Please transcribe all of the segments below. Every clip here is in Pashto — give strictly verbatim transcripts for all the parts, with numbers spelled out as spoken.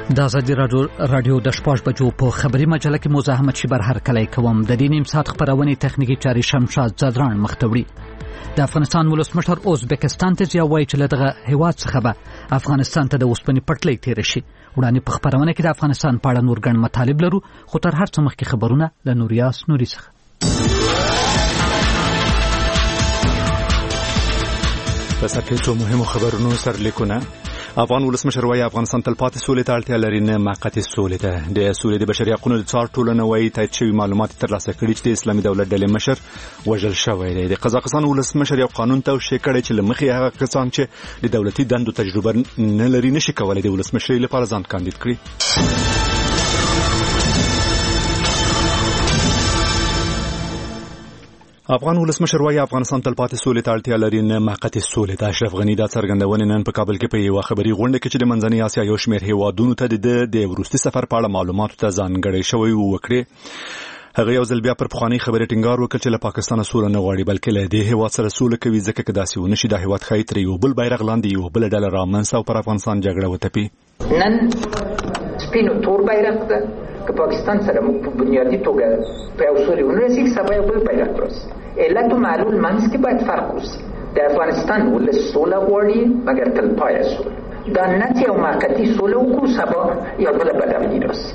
د ازادي راډیو د شپږ بجو په خبري مجله کې مزاحمت شبر هر کله کوم د دې نیم ساعت خبرونه تخنیکی چاري شمشاد زدران مختوړي. د افغانستان ولسمشر ازبکستان ته ځوای چې لدغه هیواد څخه به افغانستان ته د اوسپنې پټلۍ تیر شي. وړاندې په خبرونه کې د افغانستان په اړه نور ګڼ مطالب لرو، خو تر هر څه مخکې خبرونه له نوریاس نوري څخه. پس اکیتو مهمو خبرونو سرلیکونه. افغان ولسمشر وايي افغانستان تلپاتې سولې ته اړتیا لري، نه موقتې سولې ته. د سولې د بشري حقوقو د څار ټولنه وايي تایید شوي معلومات ترلاسه کړي چې د اسلامي دولت ډلې مشر وژل شوی دی. د قزاقستان ولسمشر یو قانون توشیح کړی چې له مخې هغه کسان چې د دولتي دندو تجربه نه لري نشي کولای د ولسمشرۍ لپاره ځان کاندید کړي. افغان ولسمشر وايي افغانستان تلپاتې سولې ته اړتیا لري، نه موقتې سولې ته. اشرف غني دا څرګندونه نن په کابل کې په یو خبري غونډه کې چې د منځنۍ اسیا یو شمېر هیوادونو ته د د وروستي سفر په اړه معلوماتو ته ځانګړی شوی وکړي. هغه یو ځل بیا پر پخوانی خبرې ټینګار وکړ چې له پاکستان سره نه غواړي، بلکې له دې هیواد سره سوله کوي، ځکه که داسې ونه شي د هیواد ښایي تر یو بل بیرغ لاندې یو بل ډله رامنځته او پر افغانستان جګړه وتپي. نن سپینو تور بیرغ ده که پاکستان سره موږ په بنیادي توګه په یو سولې ونرسي، سبا یو بل بیرغ راسي. علت و معلول منځ کې باید فرق وشي. د افغانستان ولس سوله غواړي، مګر تلپایه سوله. دا نه چې یو موقتي سوله وکړو سبا یو بله بدبختي راسي.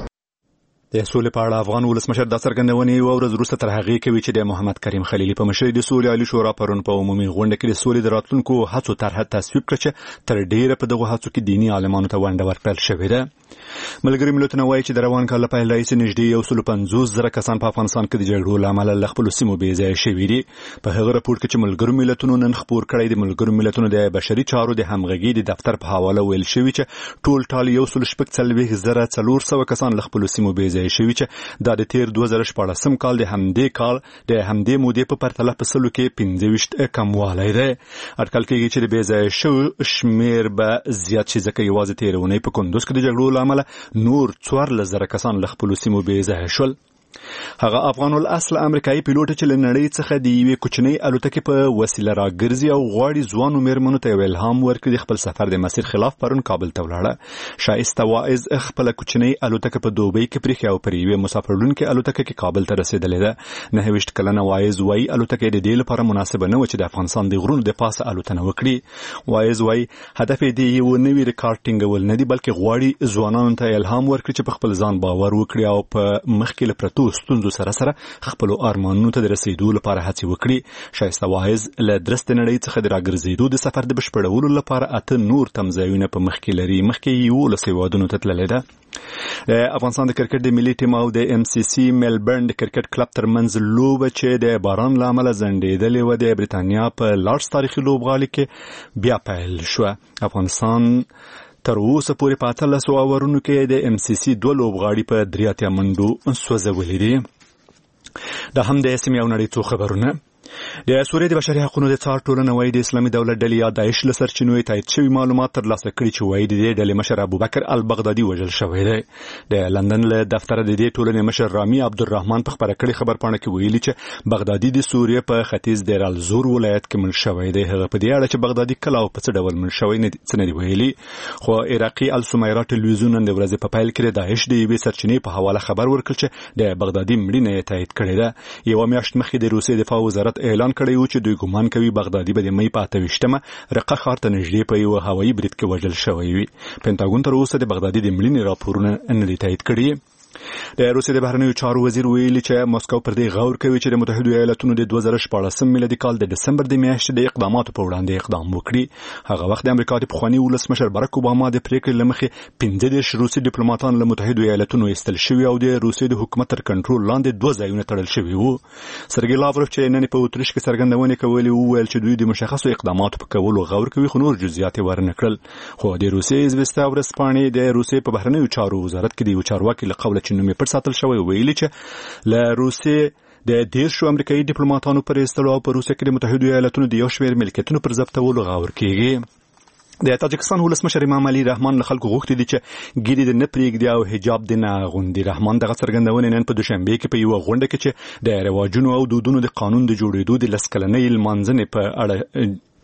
د سولې په اړه افغان ولسمشر دا څرګندونه یو ورځ وروسته تر هغې کوي چې د محمد کریم خلیلي په مشرۍ د سولې عالي شورا پرون په عمومي غونډه کې د سولې د راتلونکو هڅو طرحه تصویب کړه چې تر ډیره په دغه هڅو کې دیني عالمانو ته ونډه ورکړل شوې ده. ملګري ملتونه وایي چې د روان کال په پیل راهیسې نږدې یو سل پنځوس زره کسان په افغانستان کې د جګړو له امله له خپلو سیمو بې ځایه شوي دي. په هغه راپور کې چې ملګرو ملتونو نن خپور کړی د ملګرو ملتونو د بشري چارو د همغږي د دفتر په حواله ویل شوي چې ټول ټال یو سل شپږ څلوېښت زره څلور سوه کسان له خپلو سیمو بې ځایه شوي چې دا د تیر دوه زره شپاړسم کال د همدې کال د همدې مودې په پرتله په سلو کې پنځه ویشت کموالی دی. اټکل کېږي چې د بې ځایه شوو شمېر به زیات شي، ځکه یوازې تېره اونۍ په کندوز کې د جګړو له امله نور څوارلس زره کسان له خپلو سیمو بې ځایه شول. هغه افغان الاصل امریکایي پیلوټ چې له نړۍ څخه د یوې کوچنۍ الوتکې په وسیله راګرځي او غواړي ځوانو مېرمنو ته یو الهام ورکړي، د خپل سفر د مسیر خلاف پرون کابل ته ولاړه. شایسته واعظ خپله کوچنۍ الوتکه په دوبۍ کې پرېښې او پر یوې مسافرلونکې الوتکه کې کابل ته رسېدلې ده. نهه ویشت کلنه واعظ وایي الوتکه د دې لپاره مناسبه نه وه چې د افغانستان د غرونو د پاسه الوتنه وکړي. واعظ وایي هدف یې د یو نوي ریکارډ ټینګول نه دي، بلکې غواړي ځوانانو ته الهام ورکړي چې په خپل ځان باور وکړي او په مخکې له پرتو ستونزو سره سره خپل ارمانونو ته د رسیدو لپاره هڅې وکړي. شایسته واعظ له درسته نړۍ څخه د راګرځېدو د سفر د بشپړولو لپاره اته نور تمځایونه په مخ کې لري. مخکې یولس هیوادونو ته تللی ده. د افغانستان د کرکټ د ملي ټیم او د ام سی سی ملبورن د کرکټ کلب ترمنځ لوبه چې د باران له امله ځنډېدلې وه د برېټانیا په لارډز تاریخي لوبغالي کې بیا پیل شوه. افغانستان تر اوسه پورې په اتلسو اورونو کې د ام سی سی دوه لوبغاړي په درې اتیا منډو سوځولي دي. دا هم د سیمې او نړۍ څو خبرونه. د سوریې د بشري حقوقو د څار ټولنه وايي د اسلامي دولت ډلې یا داعش له سرچینو تایید شوي معلومات ترلاسه کړي چې وايي د دې ډلې مشر ابوبکر البغدادي وژل شوی دی. د لندن له دفتره د دې ټولنې مشر رامي عبدالرحمن په خبره کړې خبرپاڼه کې ویلي چې بغدادي د سوریې په ختیځ دیر الزور ولایت کې مړ شوی دی. هغه په دې اړه چې بغدادي کله او په څه ډول مړ شوی نه څه نه دی ویلي، خو عراقي السمیرا ټلویزیون نن د ورځې په پیل کې د داعش د یوې سرچینې په حواله خبر ورکړ چې د بغدادي مړینه یې تایید کړې ده. یوه میاشت مخکې د روسیې دفاع وزارت اعلان کړی و چې دوی ګمان کوي بغدادي به د مۍ په اته ویشتمه رقه ښار ته نږدې په یوه هوایي برید کې وژل شوی وي. پنټاګون تر اوسه د بغدادي د مړینې راپورونه نه دي تایید کړي. د روسیې د بهرنیو چارو وزیر ویلي چې مسکو پر دې غور کوي چې د متحده ایالاتونو د دوه زره شپاړسم میلادي کال د دسمبر د میاشتې د اقداماتو په وړاندې اقدام وکړي. هغه وخت د امریکا د پخواني ولسمشر باراک اوباما د پریکړې له مخې پنځه دېرش روسي ډیپلوماټان له متحده ایالاتونو ایستل شوي او د روسیې د حکومت تر کنټرول لاندې دوه ځایونه تړل شوي وو. سرګي لاوروف چې نن په اتریش کې څرګندونې کولې وویل چې دوی د مشخصو اقداماتو په کولو غور کوي، خو نور جزئیات یې ورنه کړل. خو د روسیې ازبستا ورځپاڼې د روسیې په بهرنیو چارو وزارت کې د یو چارواکي له قوله چې نوم یې پټ ساتل شوی ویلي چې له روسیې د دیرشو امریکایي ډیپلوماټانو پر ایستلو او په روسیه کې د متحده ایالاتونو د یو شمېر ملکیتونو پر ضبطولو غور کېږي. د تاجکستان ولسمشر امام علي رحمان له خلکو غوښتي دي چې ګیري د نه پرېږدي او حجاب د نه اغوندي. رحمان دغه څرګندونې نن په دوشنبه کې په یوه غونډه کې چې د رواجونو او دودونو د قانون د جوړېدو د لس کلنۍ لمانځنې په اړه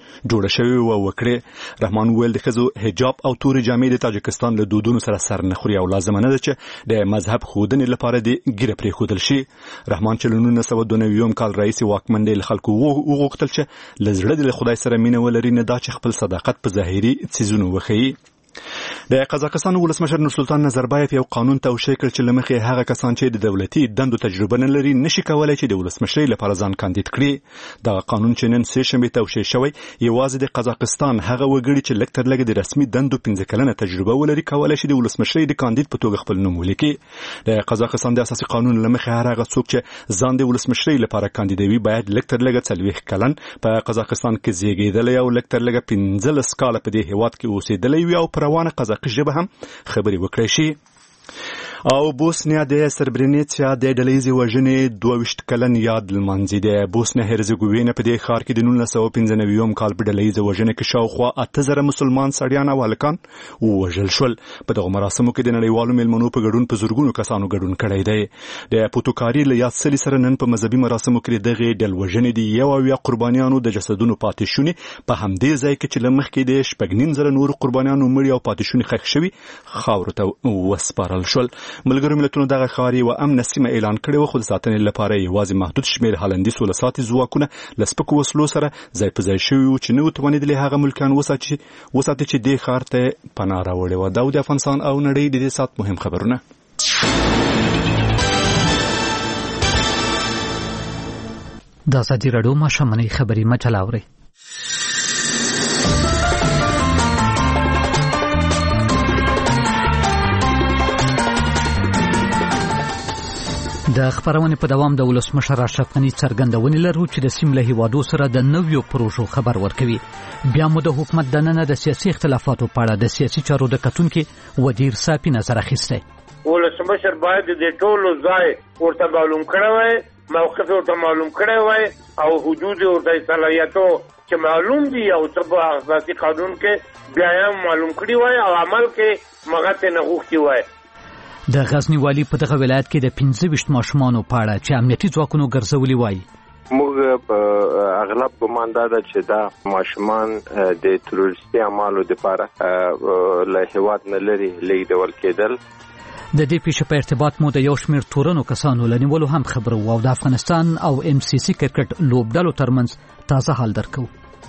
جوړه شوې او وکړې. رحمان وویل د ښځو حجاب او تورې جامې د تاجکستان له دودونو سره سر نه خوري او لازمه نه ده چې د مذهب ښودنې لپاره د ګیره پرېښودل شي. رحمان چې له نولس سوه دوه نوي کال راهیسې واکمن دی له خلکو وغوښتل چې له زړه د خدای سره مینه ولري، نه دا چې خپل صداقت په ظاهري څیزونو وښیي. د قزاقستان ولسمشر نورسلطان نظربایف یو قانون توشیح کړ چې له مخې هغه کسان چې د دولتي دندو تجربه نه لري نشي کولای چې د ولسمشرۍ لپاره ځان کاندید کړي. دغه قانون چې نن سه شنبه توشیح شوی یوازې د قزاقستان هغه وګړي چې لږ تر لږه د رسمي دندو پنځه کلنه تجربه ولري کولای شي د ولسمشرۍ د کاندید په توګه خپل نوم ولیکي. د قزاقستان د اساسي قانون له مخې هر هغه څوک چې ځان د ولسمشرۍ لپاره کاندیدوي باید لږ تر لږه څلوېښت کلن په قزاقستان کې زیږیدلی او لږ تر لږه پنځلس کاله په دې هېواد کې اوسېدلی وي او په روانه قزاقي ژبه هم خبرې وکړای شي. او بوسنیا د سربرینیتسیا د ډلهیزې وژنې دوه ویشت کلن یاد لمانځي. د بوسنیا هرزګوینه په دې ښار کې د نولس سوه پنځه نوي کال په ډلهیزه وژنه کې شاوخوا اته زره مسلمان سړیان او هلکان ووژل شول. په دغو مراسمو کې د نړیوالو میلمنو په ګډون په زرګونو کسانو ګډون کړی دی. د پوتوکاري له یاد سلي سره نن په مذهبي مراسمو کې دغې ډلوژنې د یو اویا قربانیانو د جسدونو پاتې شونې په همدې ځای کې چې له مخکې د شپږ نیم زره نورو قربانیانو مړي او پاتې شونې ښخ شوي خاورو ته وسپارل شول. ملګرو ملتونو دغه ښار یوه امنه سیمه اعلان کړې وه، خو د ساتنې لپاره یوازې محدود شمېر هالندي سوله ساتي ځواکونه له سپکو وسلو سره ځای په ځای شوي وو چې نه وو توانېدلي هغه ملکیان وساتي چې دې ښار ته پناه راوړې وه. دا د افغانستان او نړۍ د دې ساعت مهم خبرونه. د ازادي راډیو ماښامنۍ خبري مجله اورئ. د خبرونې په دوام د ولسمشر اشرف غني څرګندونې لرو چې د سیمې له هیوادو سره د نویو پروژو خبر ورکوي. بیا مو د حکومت دننه د سیاسي اختلافاتو په اړه د سیاسي چارو د کتونکي ودیر صافي نظر اخیستی. ولسمشر باید د ټولو ځای ورته معلوم کړی وای، موقف ورته معلوم کړی وای او حدود ورته صلاحیتو چې معلوم دي او څه په اساسي قانون کې بیا هم معلوم کړی وای او عمل کې مغته نه غوښتي وای. د غزنی والی په دغه ولایت کې د پنځه ویشت ماشومانو په اړه چې امنیتي ځواکونو ګرځولي وایي. موږ په اغلب ګمان دا ده چې دا ماشومان د تروریستي اعمالو لپاره له هېواد نه لرې لیږدول کېدل. د دې پیښې په ارتباط مو د یو شمېر تورنو کسانو له نیولو هم خبره وه او د افغانستان او ام سی سي کرکټ لوبډلو ترمنځ تازه حال درکو.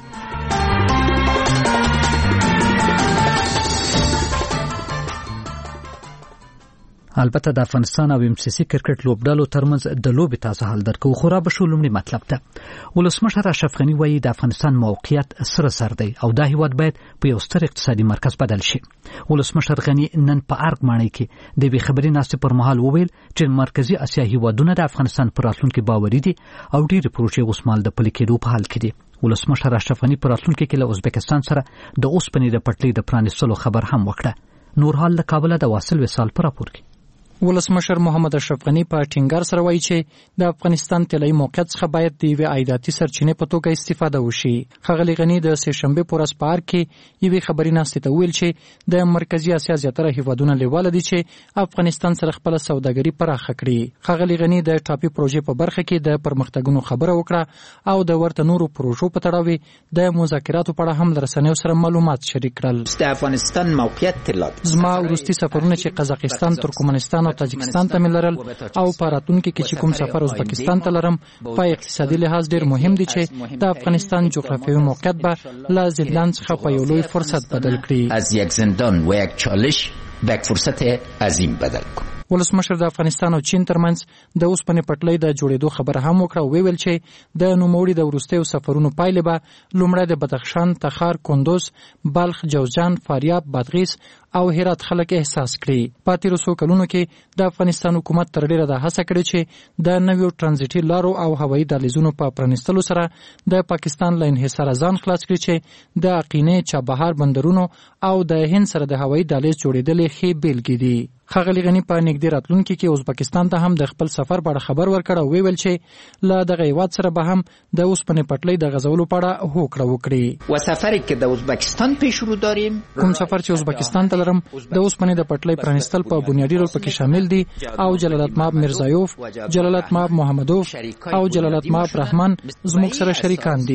البته د افغانستان او ام سی سي کرکټ لوبډلو ترمنځ د لوبې تازه حال درکو. خو را به شو لومړی مطلب ته. ولسمشر اشرف غني وایي د افغانستان موقعیت سره سر دی او دا هیواد باید په یو ستر اقتصادي مرکز بدل شي. ولسمشر غني نن په ارګ ماڼۍ کې د یوې خبري ناستې پر مهال وویل چې مرکزي اسیا هیوادونه د افغانستان پر راتلونکي باوري دي او ډېرې پروژې اوس مهال د پلي کېدو په حال کې دي. ولسمشر اشرف غني پر راتلونکي کې له ازبکستان سره د اوسپنې د پټلۍ د پرانیستلو خبر هم وکړه. نورحال له کابله د واصل وصال پر راپور کې. ولسمشر محمد اشرف غني په ټینګار سره وایي چې د افغانستان طلایي موقعیت څخه باید د یوې عایداتي سرچینې په توګه استفاده وشي. ښاغلي غني د سه شنبې په ورځ په ارګ کې یوې خبري ناستې ته ویل چې د مرکزي اسیا زیاتره هیوادونه لیواله دي چې افغانستان سره خپل سوداګري پراخه کړي. ښاغلي غني د ټاپي پروژې په برخه کې د پرمختګونو خبره وکړه او د ورته نورو پروژو په تړاو د مذاکراتو په اړه هم له رسنیو سره معلومات شریک کړل. د افغانستان موقعیت طلب زما وروستي سفرونه چې قزاقستان، ترکمنستان او تاجکستان ته ملرل او په راتلونکي کې چې کوم سفر ازبکستان ته لرم په اقتصادي لحاظ ډېر مهم دي چې د افغانستان جغرافیوي موقعیت به له زندان څخه په یو لوی فرصت بدل کړي. از یک زندان و یک چالش به یک فرصت عظیم بدل کړي. ولسمشر د افغانستان او چین ترمنځ د اوسپنې پټلۍ د جوړېدو خبره هم وکړه او ویل چې د نوموړي د وروستیو سفرونو پایلې به لومړی د بدخشان، تخار، کندوز، بلخ، جوزجان، فاریاب، بادغیس او هرات خلک احساس کړي. په تیرو څو کلونو کې د افغانستان حکومت تر ډیره د هڅه کړې چې د نویو ترانزیټي لارو او هوایي دهلیزونو په پرانیستلو سره د پاکستان له انحصار ځان خلاص کړي چې د اقینې، چابهار بندرونو او د هند سره د هوایي دهلیز جوړېدل ښې بیلګې دي. ښاغلي غني په نږدې راتلونکي کې ازبکستان ته هم د خپل سفر په اړه خبر ورکړ او ویل چې له دغه هیواد سره به هم د اوسپنې پټلۍ د غځولو په اړه هوکړه وکړي. و سفری که د ازبکستان پیش رو داریم، کوم سفر چې ازبکستان ته لرم د اوسپنې د پټلۍ پرانیستل په بنیادي ډول پکې شامل دي او جلالتمآب میرزایوف، جلالتمآب محمدوف او جلالتمآب رحمان زموږ سره شریکان دي.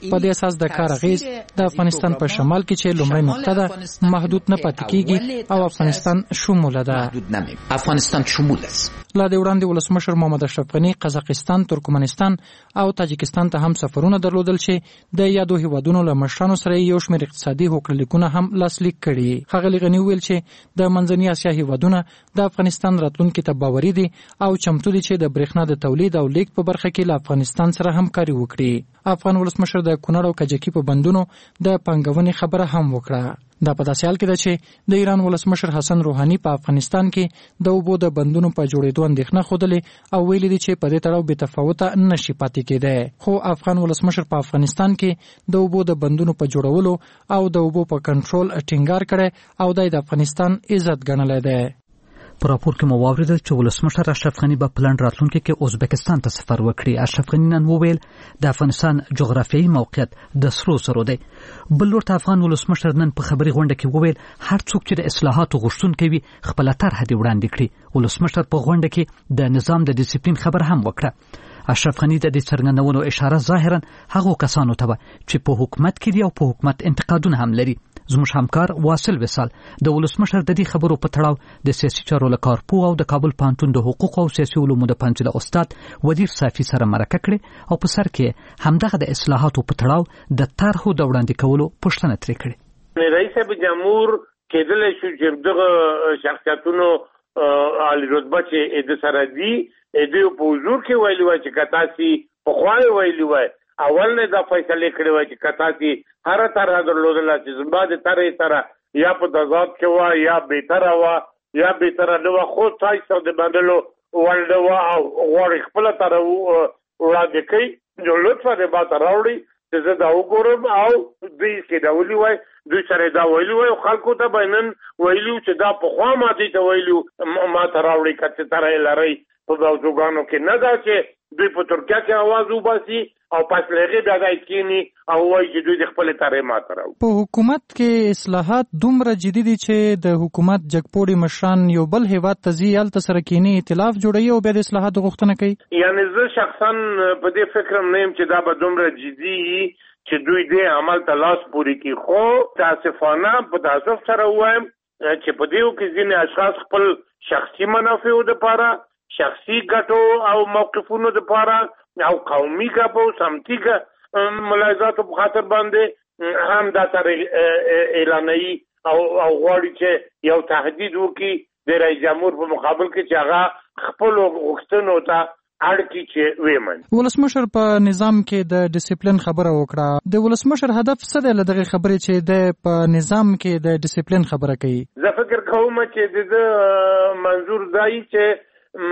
په دې اساس د کار اغیز د افغانستان په شمال کې چې لومړی نقطه ده محدود نه پاتې کیږي او افغانستان شموله ده. افغانستان شمول است. لا د وړاندې ولسمشر محمد اشرف غني قزاقستان، ترکمنستان او تاجکستان ته هم سفرونه درلودل چې د یادو هیوادونو له مشرانو سره یو شمېر اقتصادي هوکړلیکونه هم لاسلیک کړي. ښاغلي غني وویل چې د منځنۍ اسیا هیوادونه د افغانستان راتلونکي ته باوري دي او چمتو دي چې د برېښنا د تولید او لیږد په برخه کې له افغانستان سره همکاري وکړي. افغان ولسمشر د کونړ او کجکي په بندونو د پانګونې خبره هم وکړه. دا په داسې حال کې ده چې د ایران ولسمشر حسن روحاني په افغانستان کې د اوبو د بندونو په جوړېدو اندېښنه ښودلې او ویلي دي چې په دې تړاو بې تفاوته نشي پاتې کېدی. خو افغان ولسمشر په افغانستان کې د اوبو د بندونو په جوړولو او د اوبو په کنټرول ټینګار کړی او د افغانستان عزت ګڼلی دی. په راپور کې مو واوریدل چې ولسمشر اشرف غني به په لنډ راتلونکي کې ازبکستان ته سفر وکړي. اشرف غني نن وویل د افغانستان جغرافیایي موقعیت د سرو زرو دی. بل لور ته افغان ولسمشر نن په خبري غونډه کې وویل هر څوک چې د اصلاحاتو غوښتونکی وي خپله طرحه دې وړاندې کړي. ولسمشر په غونډه کې د نظام د ډیسپلین خبر هم وکړه. اشرف غني د دې څرګندونو اشاره ظاهرا هغو کسانو ته چې په حکومت کې دي او په حکومت انتقادونه هم لري. زموږ همکار واصل وصال د ولسمشر د دې خبرو په تړاو د سیاسي چارو له کارپوه او د کابل پوهنتون د حقوق او سیاسي علومو د پوهنځي استاد ودیر صافي سره مرکه کړې او په سر کې همدغه د اصلاحاتو په تړاو د طرحو د وړاندې کولو پوښتنه ترې کړې. رئیس جمهور کېدل شو چې دغه شخصیتونو عالی رتبه چې د سره دي د په حضور کې ویلي وای چې کتاسي په خوای ویلي وای اول نه دا فیصله کړې وای چې کتاسي هر طرح درلودل چې زمباد طرح طرح یا په تضاد کې وا یا به طرح وا یا به طرح نو خو تاسو د بدلو ولډ وا او غوړ خپل طرح وړاندې کوي جو لطفه د با تراوړي چې زه دا وګورم او دوی کې دا ویلي وای دوی سره دا ویلي وای خلکو ته بینن ویلو چې دا په خوا ماته ته ویلو ما تراوړي کته طرح لري په باوجوګانو کې نه دا چې دوی په ترکیه کې आवाज وباسي او پس لغه بیا دای کینی او وایي چې دوی د خپل طرح ماته راو. په حکومت کې اصلاحات دومره جدي دي چې د حکومت جګپوړي مشران یو بل هیواد ته ځي هلته سره کینی ائتلاف جوړوي او بیا د اصلاحاتو غوښتنه کوي. یعنی زه شخصا په دې فکر نه یم چې دا به دومره جدي چې دوی دې عمل ته لاس پوري کوي. خو تاسفانه په تاسف سره وایم چې په دې کې ځینې اشخاص خپل شخصي منافع لپاره شخصي ګټو او موقفونو لپاره او قومي ګټو سمتي ملاحظاتو په خاطر باندې هم دا طرح اعلانوي او او غواړي چې یو تهدید وکړي د رئیس جمهور په مقابل کې چې هغه خپل غوښتنو ته اړ چې ویمن. ولسمشر په نظام کې د ډیسپلین خبره وکړه. د ولسمشر هدف څه دی له دغه خبرې چې د په نظام کې د ډیسپلین خبره کوي؟ زه فکر کوم چې د منظور دی چې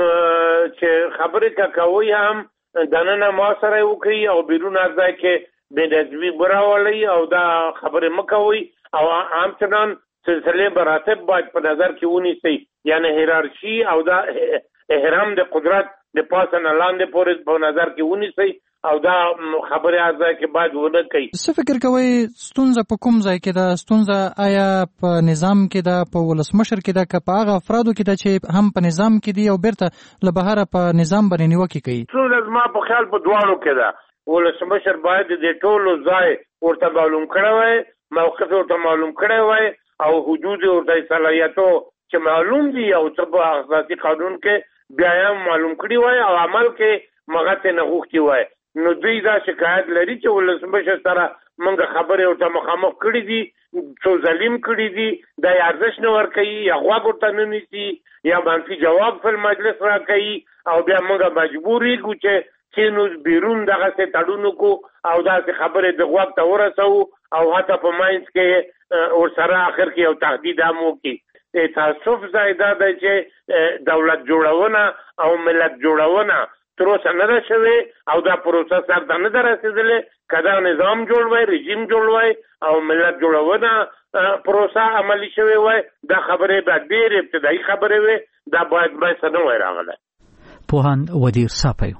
چې خبرې کا کوي هم دننه ما سره وکړي او بیرون ځای کې بې نظمي براولي او دا خبرې مکوي او عام چنان سلسله براتب باید په نظر کې ونیسي یعنی هیرارشي او دا احرام د قدرت د پاسه نه لاندې پورې په نظر کې ونیسي او دا خبره ځای کې باید ونه کوي. څه فکر کوي ستونزه په کوم ځای کې ده؟ ستونزه آیا په نظام کې ده، په ولسمشر کې ده، که په هغه افرادو کې ده چې هم په نظام کې دي او بیرته له بهره په نظام باندې نیوکې کوي؟ ستونزه زما په خیال په دواړو کې ده. ولسمشر باید د ټولو ځای ورته معلوم کړی وای، موقف ورته معلوم کړی وای او حدود ورته صلاحیتو چې معلوم دي او څه په اساسي قانون کې بیا هم معلوم کړی وای او عمل کې مغته نه غوښتي وای. نو دوی دا شکایت لري چې ولسمشر سره موږ خبرې ورته مخامخ کړې دي، څو ظلم کړي دي، دا ارزښت نه ورکوي یا غوږ ورته نه نیسي یا منفي جواب په مجلس راکوي او بیا موږ مجبور یو چې چې نو بیرون دغسې تړونو کو او داسې خبرې د غوږ ته ورسوو او حتی په منځ کې ورسره آخر کې یو تهدید هم وکړي. تاسف ځای دا دی چې دولت جوړونه او ملت جوړونه تر اوسه نه ده شوې او دا پروسه سر ته نه ده رسېدلې. که دا نظام جوړ وای، رژیم جوړ وای او ملت جوړونه پروسه عملي شوې وای، دا خبرې به ډېرې ابتدایي خبرې وې، دا باید منځته نه وای راغلی. پوهاند ودیر صافی.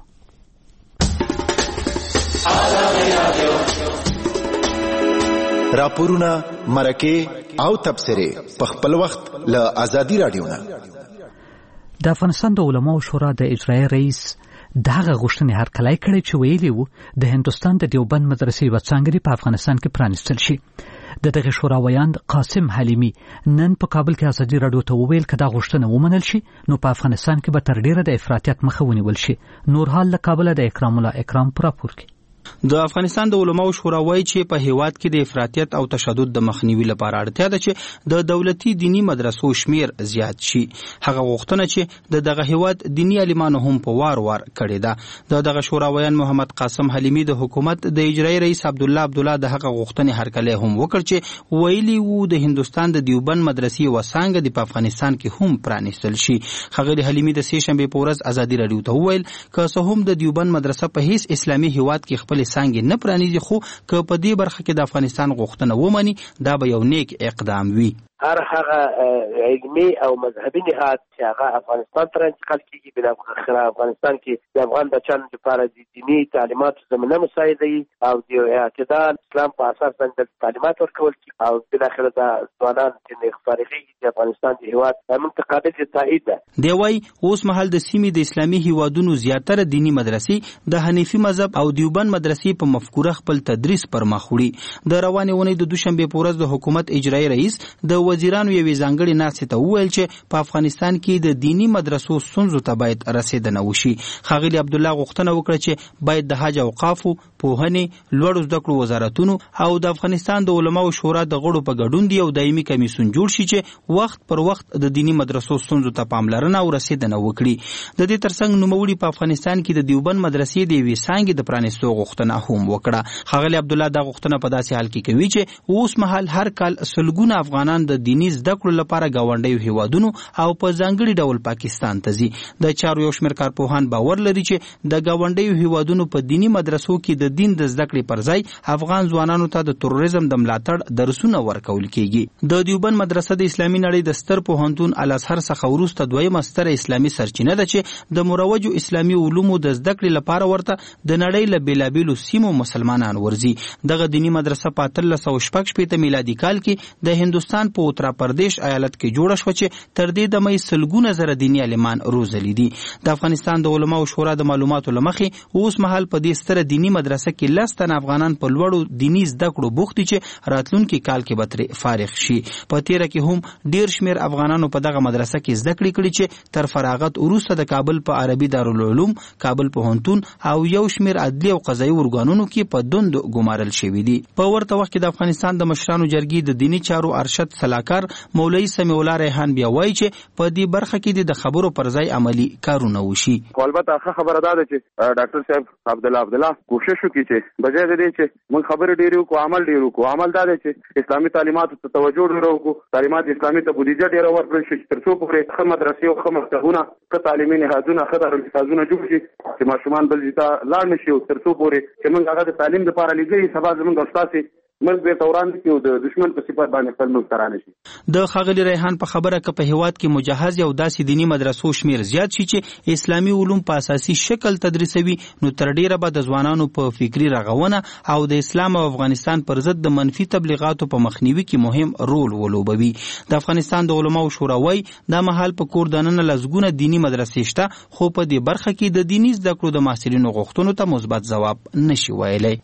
راپورونه، مرکې او تبصرې په خپل وخت له آزادي راډیو نه. د افغانستان د علماو شورا د اجرایي رئیس دغه غوښتنې هرکلی کړی چې ویلي وو د هندوستان د دیوبند مدرسې یوه څانګه په افغانستان کې پرانیستل شي. د دغه شورا ویاند قاسم حلیمي نن په کابل کې ازادي راډیو ته وویل که دا غوښتنه ومنل شي نو په افغانستان کې به تر ډیره د افراطیت مخه ونیول شي. نور حال له کابل د اکرام الله اکرام پر راپور کې. د افغانستان د علماو شورا وایي چې په هیواد کې د افراطیت او تشدد د مخنیوي لپاره اړتیا ده چې د دولتي دینی مدرسو شمیر زیات شي. هغه غوښتنه چې د دغه هیواد دینی عالمانو هم په وار وار کړې ده. د دغه شورا ویان محمد قاسم حلیمي د حکومت د اجرایي رئیس عبدالله عبدالله د هغه غوښتنې هرکلی هم وکړ چې ویلي وو د هندوستان د دیوبند مدرسې یوه څانګه د په افغانستان کې هم پرانیستل شي. ښاغلي حلیمي د سې شنبې په ورځ ازادي راډیو ته وویل که څه هم د دیوبند مدرسه په هیڅ اسلامي هیواد کې خپل څانګې نه پرانیزي خو که په دې برخه کې د افغانستان غوښتنه ومني دا به یو نیک اقدام وي. هر هغه علمي او مذهبي نهاد چې هغه افغانستان ته انتقال کیږي بل افغانستان کې د افغان بچانو لپاره د دینی تعلیمات زمینه مساعده وي او د اعتدال اسلام په اساس باندې تعلیمات ورکول کی او بل اخر د ځوانان چې فارغي د افغانستان د هیواد منتقاده تایید ده. دی وايي اوس مهال د سیمې د اسلامي هیوادونو زیاتره دینی مدرسې د حنیفي مذهب او دیوبند مدرسې په مفکوره خپل تدریس پر مخ وړي. د روانې اونۍ د دوشنبې په ورځ د حکومت اجرایي رئیس د وزیرانو یوې ځانګړې ناستې ته وویل چې په افغانستان کې د دینی مدرسو ستونزو ته باید رسېدنه وشي. ښاغلي عبدالله غوښتنه وکړه چې باید د حج اوقافو، پوهنې، لوړو زده کړو وزارتونو او د افغانستان د علماو شورا د غړو په ګډون یو دایمي کمیسیون جوړ شي چې وخت پر وخت د دینی مدرسو ستونزو ته پاملرنه او رسېدنه وکړي. د دې ترڅنګ نوموړي په افغانستان کې د دیوبند مدرسې د یوې څانګې د پرانیستو غوښتنه هم وکړه. ښاغلي عبدالله دا غوښتنه په داسې حال کې کوي چې اوس مهال هر کال سلګونه افغانان د دینی زده کړو لپاره ګاونډیو هیوادونو او په ځانګړي ډول پاکستان ته ځي. د چارو یو شمېر کارپوهان باور لري چې د ګاونډیو هیوادونو په دینی مدرسو کې د دین د زده کړې پر ځای افغان ځوانانو ته د تروریزم د ملاتړ درسونه ورکول کیږي. د دیوبند مدرسه د اسلامي نړۍ د ستر پوهنتون الازهر څخه وروسته دویمه ستره اسلامي سرچینه ده چې د مروجو اسلامي علومو د زده کړې لپاره ورته د نړۍ له بیلابیلو سیمو مسلمانان ورځي. دغه دینی مدرسه په اتلس سوه شپږ شپېته میلادي کال کې د هندوستان په اترا پردیش ایالت کې جوړه شوه چې تر دې دمه یې سلګونه زره دیني عالمان روزلي دي. د افغانستان د علماو شورا د معلوماتو له مخې اوس مهال په دې ستره دیني مدرسه کې لس تنه افغانان په لوړو دیني زده کړو بوخت دي چې راتلونکي کال کې به ترې فارغ شي. په تیره کې هم ډیر شمېر افغانانو په دغه مدرسه کې زده کړې کړي چې تر فراغت وروسته د کابل په عربي دارالعلوم، کابل پوهنتون او یو شمېر عدلي او قضایي ارګانونو کې په دندو ګمارل شوي دي. په ورته وخت کې د افغانستان د مشرانو جرګې د دینی چارو ارشد سلاکار مولوي سمیع الله ریحان بیا وایي چې په دې برخه کې د خبرو پر ځای عملی کارونه وشي. البته ښه خبره ده چې ډاکټر صاحب عبدالله عبدالله کوشش وکړي چې بجای د دې چې موږ خبرې ډېرې وکړو عمل ډېر وکړو. عمل دا دی چې اسلامي تعلیماتو ته توجه ډېره وکړو، تعلیمات اسلامي ته بودیجه ډېره ورکړل شي تر څو پورې ښه مدرسې او ښه مکتبونه، ښه تعلیمي نهادونه، ښه دارالحفاظونه جوړ شي چې ماشومان بل ځای ته لاړ نه شي او تر څو پورې چې موږ هغه د تعلیم لپاره لګوي سبا زموږ استاد ملک به توران کې د دشمن په صفات باندې خپل ملک ترانه شي. د ښاغلي ریحان په خبره ک په هیواد کې مجهز یو داسې دینی مدرسو شمیر زیات شي چې اسلامي علوم په اساسي شکل تدریسوي نو تر ډیره به د ځوانانو په فکری رغونه او د اسلام او افغانستان پر ضد د منفي تبلیغاتو په مخنیوي کې مهم رول ولوبوي. د افغانستان د علماو شورا وایي دا مهال په کور دننه لزګونه دینی مدرسې شته خو په دې برخه کې د دینی زده کړو د محصلینو غوښتنو ته مثبت ځواب نشي ویلی.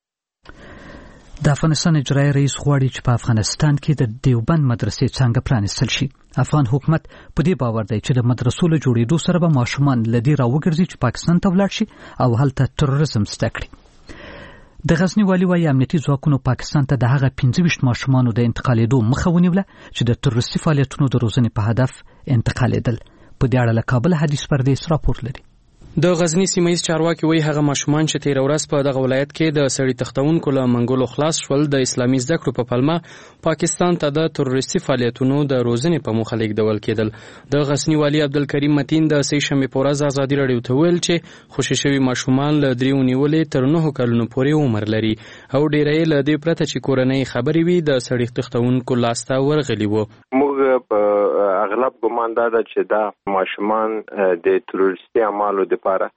د افغانستان اجرایي رئیس غواړي چې په افغانستان کې د دیوبند مدرسې څنګه پرانیستل شي. افغان حکومت په دې باور دی چې د مدرسو له جوړېدو سره به ماشومان له دې راوګرځي چې پاکستان ته ولاړ شي او هلته تروریزم زده کړي. د غزنی والي وايي امنیتي ځواکونو پاکستان ته د هغه پنځه ویشت ماشومانو د انتقالېدو مخه ونیوله چې د تروریستي فعالیتونو د روزنې په هدف انتقالېدل. په دې اړه له کابل حدیث پردیس راپور لري. د غزنی سیمایي چارواکي وایي هغه ماشومان چې تیر ورځ په دغه ولایت کې د سړي تختونکو له منګولو خلاص شول د اسلامي زده کړو په پلمه پاکستان ته د تروریستي فعالیتونو د روزنې په موخه لیږدول کېدل. د غزنی والي عبدالکریم متین د سې شنبې په ورځ ازادي راډیو ته ویل چې خوشي شوي ماشومان له دریو نیولې تر نهو کلونو پورې عمر لري او ډیری له دې پرته چې کورنۍ خبرې وي د سړي تختونکو لاسته ورغلي وو. موږ په اغلب اغلب ګمان دا ده چې دا ماشومان د تروریستي اعمالو لپاره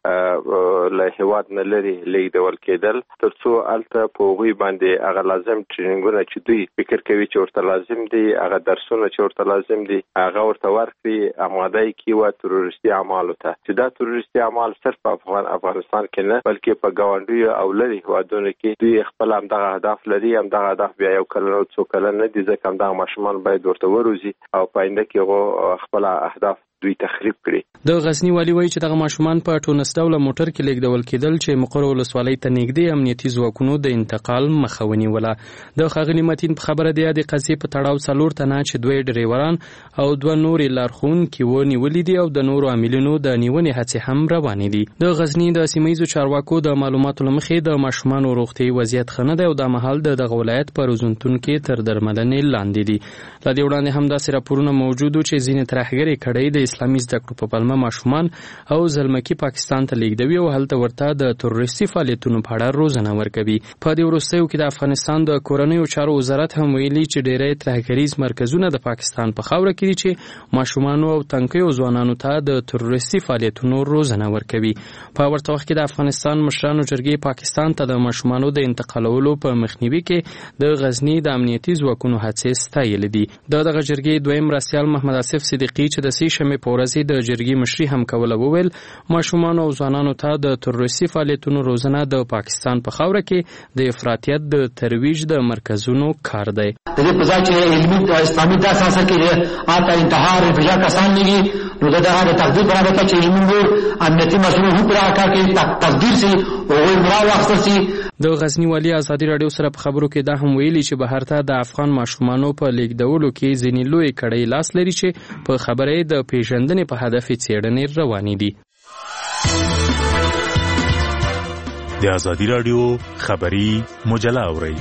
له هیواد نه لري لیږدول کېدل ترڅو الته په هغوی باندې هغه لازم ټریننګونه چې دوی فکر کوي چې ورته لازم دي، هغه درسونه چې ورته لازم دي هغه ورته ورکړي، آماده یې کړي و تروریستي اعمالو ته، چې دا تروریستي اعمال صرف په افغان افغانستان کې نه بلکې په ګاونډیو او لرې هیوادونو کې دوی خپل همدغه اهداف لري. همدغه اهداف بیا یو کلن او څو کلن نه دي، ځکه همدغه ماشومان باید ورته وروزي او په آینده کې هغه خپل اهداف دوی تخریب کړي. د غزنی والی وایي چې دغه ماشومان په ټونس ډوله موټر کې لیږدول کېدل چې مقر ولسوالۍ ته نږدې امنیتي ځواکونو د انتقال مخه ونیوله. د ښاغلي متین په خبره د یادې قضیې په تړاو څلور تنه چې دوی ډریوران او دوه نورې لارښوونکي ونیولي دي او د نورو عاملینو د نیونې هڅې هم روانې دي. د غزنی د سیمه ییزو چارواکو د معلوماتو له مخې د ماشومانو روغتیایي وضعیت ښه نه دی او دا مهال د دغه ولایت په روزنتون کې تر درملنې لاندې دي. له دې وړاندې هم داسې راپورونه موجود وو چې ځینې ترهګرې کړۍ د اسلامي زده کړو په پلمه ماشومان او زلمکي پاکستان ته لیږدوي او هلته ورته د تروریستي فعالیتونو په اړه روزنه ورکوي. په دې وروستیو کې د افغانستان د کورنیو چارو وزارت هم ویلي چې ډېری ترهګریز مرکزونه د پاکستان په خاوره کې دي چې ماشومانو او تنکیو ځوانانو ته د تروریستي فعالیتونو روزنه ورکوي. په ورته وخت کې د افغانستان مشرانو جرګې پاکستان ته د ماشومانو د انتقالولو په مخنیوي کې د غزنی د امنیتي ځواکونو هڅې ستایلې دي. د دغه جرګې دویم رئیس محمد آصف صدیقي چې د سې شنبې په ورځ د جرګې مشري هم کوله وویل ماشومان او ځوانانو ته د تروریستي فعالیتونو روزنه د پاکستان په خاوره کې د افراطیت د ترویج د مرکزونو کار دی. د دې په ځای چې علمي اسلامي د اساس کې آتا انتحار رفجا کسان لګي نو دغه د تقدیر برابر ته چې علمي امنیتي مسؤلین هم پر اکا کې تقدیر سي او مرا واخص سي. د غزنی والی ازادي رادیو سره په خبرو کې دا هم ویلي چې بهر ته د افغان ماشومانو په لیږدولو کې ځینې لوی کړۍ لاس لري چې په خبره د پیژندنې په هدف څېړنې روانې دي. د ازادي رادیو خبری مجله اورئ.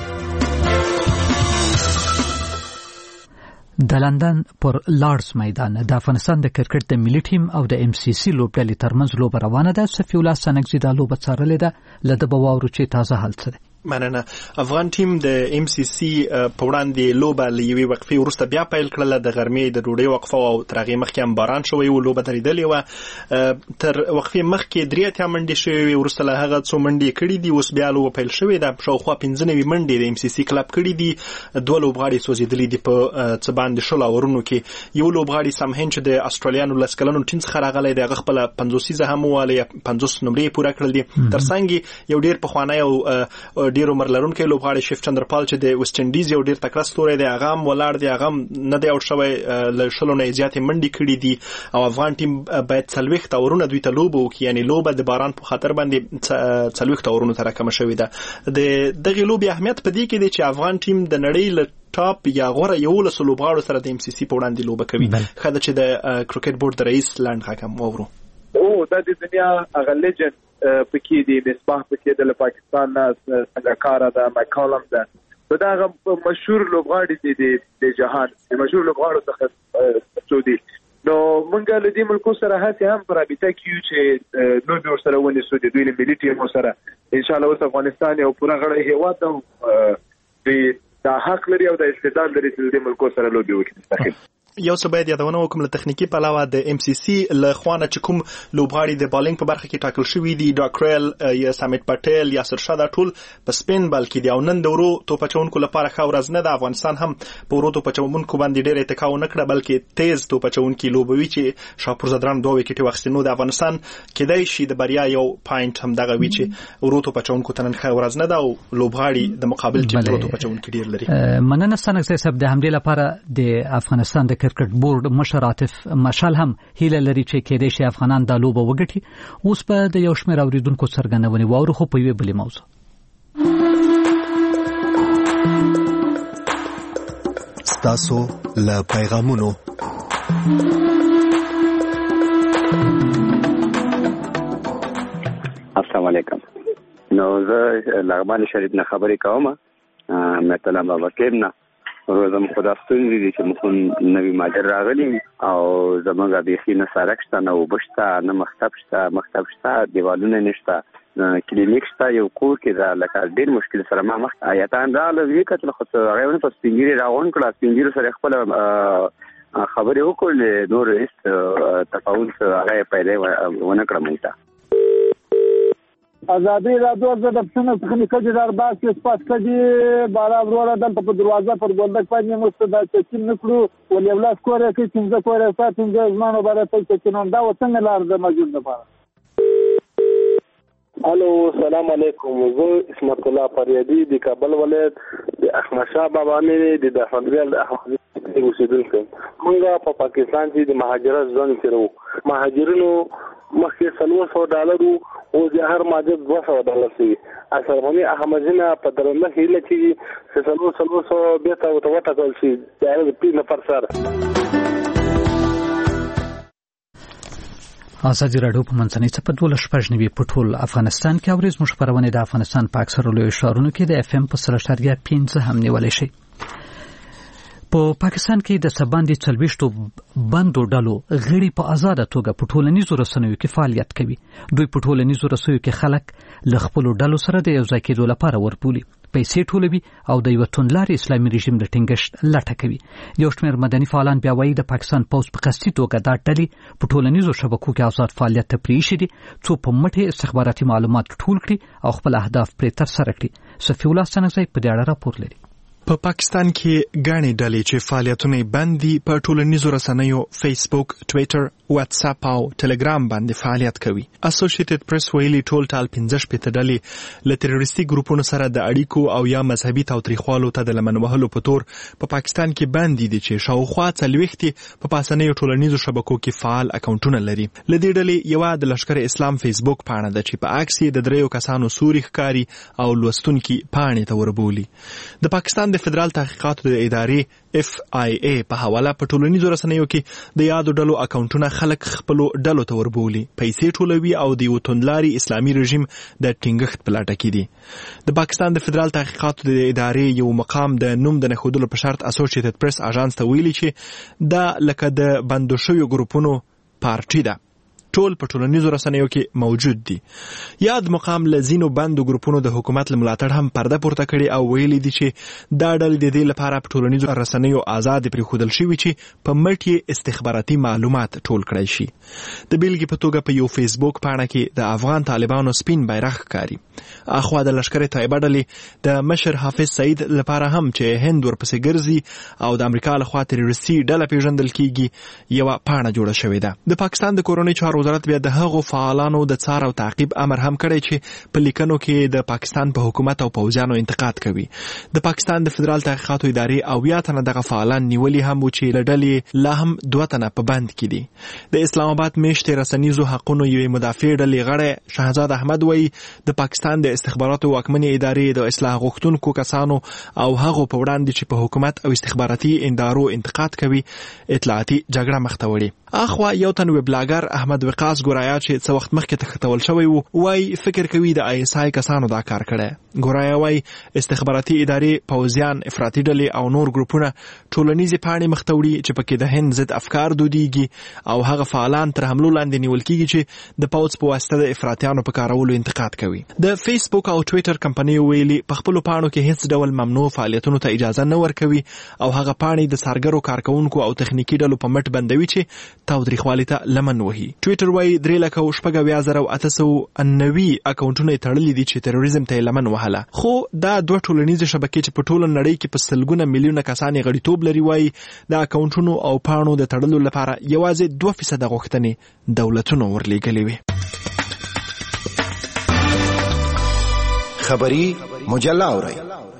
د لندن پر لارډز میدان د افغانستان د کرکټ د ملي ټیم او د ام سی سی لوبډلې ترمنځ لوبه روانه ده. صفي الله سنگزي دا لوبه څارلې ده. له ده به واورو چې تازه حال څه دی. مننه. افغان ټیم د ام سی سی په وړاندې لوبه لوي وقفه وروسته بیا پیل کړل. د غرمې د ډوډۍ وقفه او ترغه مخکې هم باران شوی او لوبه درېدلې و. تر وقفه مخکې درې اتیا منډې شوی وروسته له هغه څو منډې کړې دي اوس بیا لوبه پیل شوې ده. شاوخوا پنځه نوي منډې د ام سی سی کلب کړې دي. دوه لوبغاړي سوځېدلي دي په څه باندې شل اورونو کې. یو لوبغاړي سمهن چې د استرالیانو لس کلنو ټیم څخه راغلی دی هغه خپل پنځوسیزه هم واله پنځوس نمرې پوره کړل دي. ترڅنګ یو ډیر پخوانی او ډیر عمر لرونکی لوبغاړی شیف چندرپال چې د ویسټ انډیز یو ډیر تکړه ستوری دی هغه هم ولاړ دی هغه نه دی اوټ شوی له شلو نه زیاتې منډې کړې دي او افغان ټیم باید څلوېښت اورونه دوی ته لوبه وکړي. یعنی لوبه د باران په خاطر باندې څلوېښت اورونو ته راکمه شوې ده. د دغې لوبې اهمیت په دې کې دی چې افغان ټیم د نړۍ له ټاپ یا غوره یولس لوبغاړو سره د ام سی سی په وړاندې لوبه کوي. ښه ده چې د کرکټ بورډ د رئیس لاند غږ هم واورو. او دا د دنیا هغه لیجند پکې دی مصباح پکې د پاکستان نه څنګه دا ماکالم ده په دا مشهور لوبغاړي دي د جهان د مشهور لوبغاړو څخه سعودي. نو مونږ له دې ملکو سره هڅه هم پر رابطه کیو چې نو به سره ونی سعودي دوی له ملي ټیم سره ان شاء الله اوس افغانستان یو پوره غړی هیواد دی د حق لري او د استعداد لري چې د ملکو سره لوبي وکړي مستقیم. یو څه باید یادونه وکم له تخنیکی په علاوه د ام سی سی له خوانه چې کوم لوبغاړي د بالینګ په برخه کې ټاکل شوی دي ډاکریل یا سامیت پټیل یا سرشا دا ټول په سپین بال کې دی او نن د ورو توپچونکو لپاره ښه ورځ نه ده. افغانستان هم په ورو توپچونکو باندې ډېر اتکا ونه کړه بلکې تیز توپچونکي لوبوي چې شاپور زدران دوه وکټې واخیستې. نو د افغانستان کېدای شي د بریا یو پاینټ هم دغه وي چې ورو توپچونکو ته نن ښه ورځ نه ده او لوبغاړي د مقابل ټیم ورو توپچونکي ډېر لري. مننه سنگزي صاحب. د همدې لپاره د افغانستان د کرکټ بورډ مشر عاطف مشال هم هیله لري چې کېدای شي افغانان د لوبه وګټي. اوس په د یو شمېر اوریدونکو څرګندونې واورو خو په یوې بلې موضوع. ستاسو له پیغامونو السلام علیکم. نو زه لغمان شریف نه خبرې کوم. مې تلم بابا کېم نه روزم خدا ستونزې دي چې موږ نوی ماډل راغلی او زموږ بیخي نه سړک شته نه اوبه شته نه مکتب شته مکتب شته دیوالونه نشته کلینیک شته یو کور کې دا لکه ډېر مشکل سره ما مخ آیتان راغله وی کتل خو هغه ونه په سپینګیري راغون کړه سپینګیرو سره خپل خبرې وکړلې نور هیڅ تفاوض هغه پیدا ونه کړم تا ازادي راډیو د دفترونو څخه نکړي دار باس کې سپاس کړي بارا وروره دلته په دروازه پر ګوندک باندې مستدا چې نکړو ولې ولاس کوره کې څنګه کوره ساتم ځمانو باندې چې نن دا وڅنګه لار د موجود لپاره. الو السلام علیکم زه اسمت الله فریدی د کابل ولایت د احمد شاه بابا مې د دافندریال احمد اوسیدونکو موږ په پاکستان کې د مهاجرت ژوند کړو مهاجرینو مخکې څلور سوه ډالرو او د هر ماجر دوه سوه ډالر شي اشرفني احمدجنه په درنه هیله چې څلور څلور سوه بیرته ورته وټاکل شي دا د پیر نفر سره. ازادي راډیو په منځنۍ څپه دولس شپږ نوي په ټول افغانستان کې اوري زموږ خبرونه د افغانستان په اکثرو لویو ښارونو کې د اف ام په سل اشاریه پنځه هم نیولای شي. په پاکستان کې د سباندې څلوېښتو بندو ډلو غړي په آزاده توګه په ټولنیزو رسنیو کې فعالیت کوي. دوی په ټولنیزو رسنیو کې خلک له خپلو ډلو سره د یو ځای کېدو لپاره وربولي، پیسې ټولوي او د یو توندلاري اسلامي رژیم د ټینګښت لټه کوي. یو شمېر مدني فعالان بیا وایي د پاکستان پوځ په قصدي توګه دا ډلې په ټولنیزو شبکو کې آزاد فعالیت ته پرېښي دي څو په مټې استخباراتي معلومات ټول کړي او خپل اهداف پرې ترسره کړي. صفي الله څنګزی په دې اړه راپور لري. په پاکستان کې غاڼې ډلې چې فعالیتونه باندې په ټولنیزو رسنیو فیسبوک، ټویټر، واتس اپ او ټلګرام باندې فعالیت کوي. اسوسییټډ پریس ویلي ټول ټال پنځه شپېته ډلې له تروریستي ګروپونو سره د اړیکو او یا مذهبي تاوتریخوالو ته د لمن وهلو په تور په پاکستان کې باندې دي چې شاوخوا څلوېښت په پاسنیو ټولنیزو شبکو کې فعال اکاونټونه لري. له دې ډلې یوه د لښکر اسلام فیسبوک پاڼه ده چې په عکس یې د دریو کسانو سوري ښکاري او لوستونکي پاڼې ته وربولي. د پاکستان د فدرال تحقیقاتو د ادارې اف آی ای په حواله په ټولنیزو رسنیو کې د یادو ډلو اکاونټونه خلک خپلو ډلو ته وربولي، پیسې ټولوي او د یو توندلاري اسلامي رژیم د ټینګښت په لټه کې دي. د پاکستان د فدرال تحقیقاتو د ادارې یو مقام د نوم د نښودلو په شرط اسوسییټډ پریس اژانس ته ویلي چې دا لکه د بندو شویو ګروپونو پارټي ده، ټول په ټولنیزو رسنیو کې موجود دي. یاد مقام له ځینو بندو ګروپونو د حکومت له ملاتړ هم پرده پورته کړي او ویلي دي چې دا ډلې د دې لپاره په ټولنیزو رسنیو آزاد پرېښودل شوي چې په مټ یې استخباراتي معلومات ټول کړی شي. د بیلګې په توګه په یو فیسبوک پاڼه کې د افغان طالبانو سپین بیرغ ښکاري. اخوا د لښکر طیبه ډلې د مشر حافظ سعید لپاره هم چې هند ورپسې ګرځي او د امریکا لخوا تروریستي ډله پیژندل کیږي یوه پاڼه جوړه شوې ده. د پاکستان د کورنۍ چارو وزارت بیا د هغو فعالانو د څار او تعقیب امر هم کړی چې په لیکنو کې د پاکستان په حکومت او پوځیانو انتقاد کوي. د پاکستان د فدرال تحقیقاتو ادارې اویا تنه دغه فعالان نیولي هم و چې له ډلې لا هم دوه تنه په بند کې دي. د اسلام آباد میشتې رسنیزو حقونو یوې مدافع ډلې غړی شهزاد احمد وایي د پاکستان د استخباراتو واکمنې ادارې د اصلاح غوښتونکو کسانو او هغو په وړاندې چې په حکومت او استخباراتي ادارو انتقاد کوي اطلاعاتي جګړه مخ ته وړي. اخوا یو تن ویبلاګر احمد وقاص ګورایا چې څه وخت مخکې تختول شوی و وای فکر کوي د آی اس آی کسانو دا کار کړی. ګورایا وای استخباراتي ادارې، پوځیان، افراطي ډلې او نور ګروپونه ټولنیزې پاڼې مخ ته وړي چې پکې د هند ضد افکار دودیږي او هغه فعالان تر حملو لاندې نیول کیږي چې د پوځ په واسطه د افراطیانو په کارولو انتقاد کوي. د فیسبوک او ټویټر کمپنیو ویلي په خپلو پاڼو کې هیڅ ډول ممنوع فعالیتونو ته اجازه نه ورکوي او هغه پاڼې د سارګرو کارکونکو او تخنیکي ډلو په مټ بندوي چې تاوتریخوالي ته لمن وهي. ټویټر وایي درې لکه او شپږ اویا زره او اته سوه نوي اکاونټونه یې تړلي دي چې تروریزم ته یې لمن وهله. خو دا دوه ټولنیزې شبکې چې په ټوله نړۍ کې په سلګونه میلیونه کسان یې غړیتوب لري وایي د اکاونټونو او پاڼو د تړلو لپاره یوازې دوه فیصده غوښتنې دولتونو ورلیږلې وي. خبری مجله اورئ.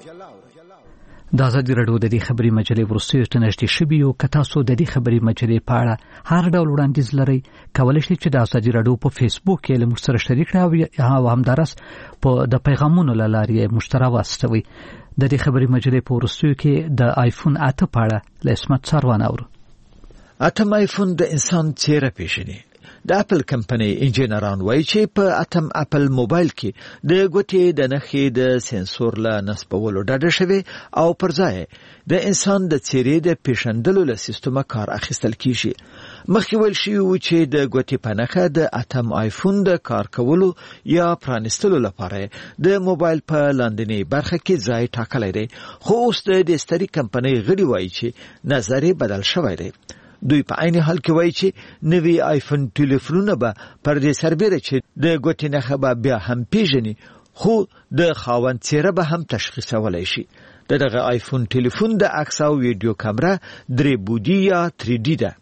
د ازادي راډیو د دې خبري مجلې ورسته ته نشته شبي او کتا سو د دې خبري مجلې په اړه هر ډول وړاندیز لري کولای شئ چې د ازادي راډیو په فیسبوک کې له موږ سره شریک کړئ او همدارس په د پیغامونو لارې مشترک واستوي. د دې خبري مجلې په ورسته کې د آیفون اته په اړه له اسمت سروان اورو. اتم آیفون د انسان چهره پیژني. د اپل کمپنی انجینران وایي چې په اتم اپل موبایل کې د ګوتې د نښې د سنسور له نصبولو ډډه شوی او پر ځای د انسان د څیرې د پیژندلو له سیستمه کار اخیستل کیږي. مخکې ویل شوي و چې د ګوتې په نښه د اتم آیفون د کار کولو یا پرانستلو لپاره د موبایل په لاندنۍ برخه کې ځای ټاکلی دی، خو اوس د سترې کمپنۍ غړي وایي چې نظر بدل شوی دی. دوی په عین حال کې وایي چې نوی آیفون ټلیفونونه به پر دې سربېره چې د ګوتې نښه به بیا هم پیژني خو د خاوند څیره به هم تشخیصولای شي. دغه آیفون ټلیفون د عکس او ویډیو کامera درې بودی یا تھری ډي ده.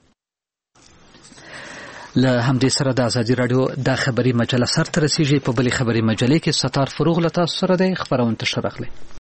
له همدې سره د ازادي رادیو د خبري مجله سره ترسيږي. په بلې خبري مجلې کې ستار فروغ له تاسو سره د خبرونه تشرح لري.